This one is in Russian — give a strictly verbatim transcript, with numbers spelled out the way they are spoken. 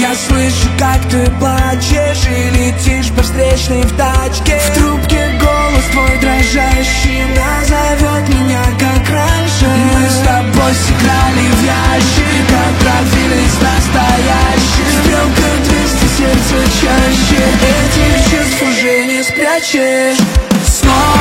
Я слышу, как ты плачешь и летишь по встречной в тачке. В трубке голос твой дрожащий назовет меня как раньше. Мы с тобой сыграли в ящик, отправились настоящих. Стрелка двести, сердце чаще, этих чувств уже не спрячешь. Снова